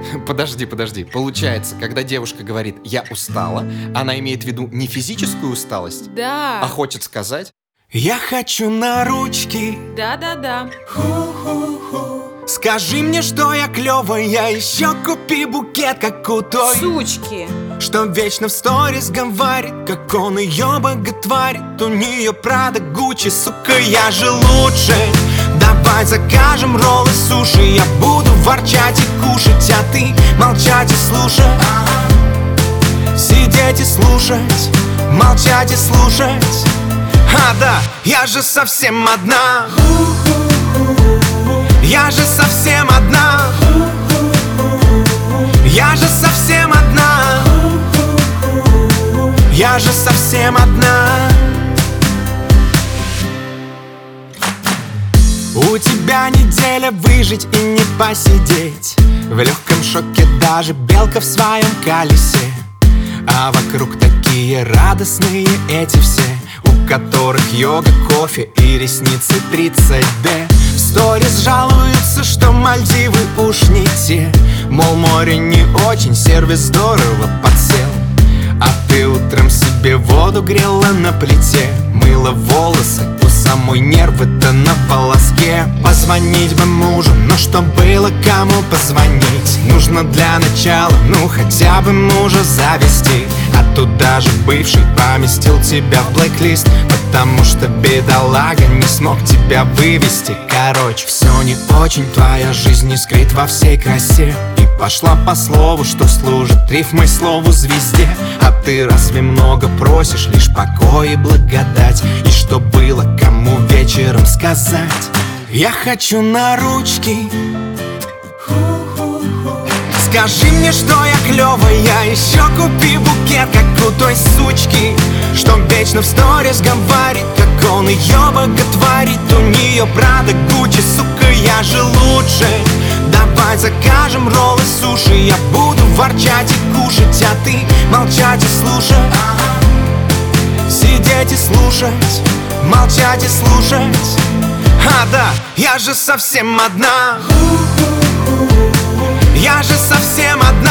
Подожди. Получается, когда девушка говорит «я устала», она имеет в виду не физическую усталость, Да. а хочет сказать Я хочу на ручки. Да. Скажи мне, что я клёвая, еще купи букет, как у той, Сучки. что вечно в сторис говорит, как он ее боготворит. У нее Прада, Гуччи, сука, я же лучше. Давай закажем роллы, суши. Я буду ворчать и кушать, а ты молчать и слушать. Сидеть и слушать, молчать и слушать. А да, я же совсем одна. Я же совсем одна. Я же совсем одна. Я же совсем одна. У тебя неделя выжить и не посидеть. В легком шоке даже белка в своем колесе. А вокруг такие радостные эти все, у которых йога, кофе и ресницы 30D. В сторис жалуются, что Мальдивы уж не те. Мол, море не очень, сервис здорово подсел. А ты утром себе воду грела на плите, мыла волосы, у самой нервы-то на волоске. Позвонить бы мужу, но что было кому позвонить? Нужно для начала, ну хотя бы мужа завести. А тут даже бывший поместил тебя в блэк-лист, потому что бедолага не смог тебя вывести. Короче, все не очень, твоя жизнь не скрыт во всей красе. И пошла по слову, что служит рифмой слову звезде. А ты разве много просишь, лишь покой и благодать? И что было кому вечером сказать? Я хочу на ручки. Скажи мне, что я клёвая, еще купи букет, как у той сучки, что вечно в сторис говорит, как он ее боготворит. У нее Прада, Гуччи, сука, я же лучше. Давай закажем роллы, суши. Я буду ворчать и кушать, а ты молчать и слушать. Сидеть и слушать, молчать и слушать. А да, я же совсем одна. Я же совсем одна.